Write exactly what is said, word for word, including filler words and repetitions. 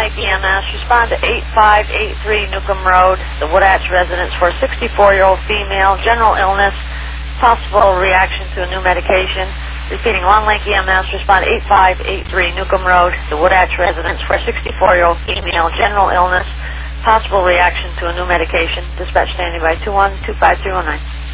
Lake E M S, respond to eight five eight three Newcomb Road, the Woodhatch residence, for a sixty-four-year-old female, general illness, possible reaction to a new medication. Repeating, Long Lake E M S, respond to eight five eight three Newcomb Road, the Woodhatch residence, for a sixty-four-year-old female, general illness, possible reaction to a new medication. Dispatch standing by two one two five three one nine.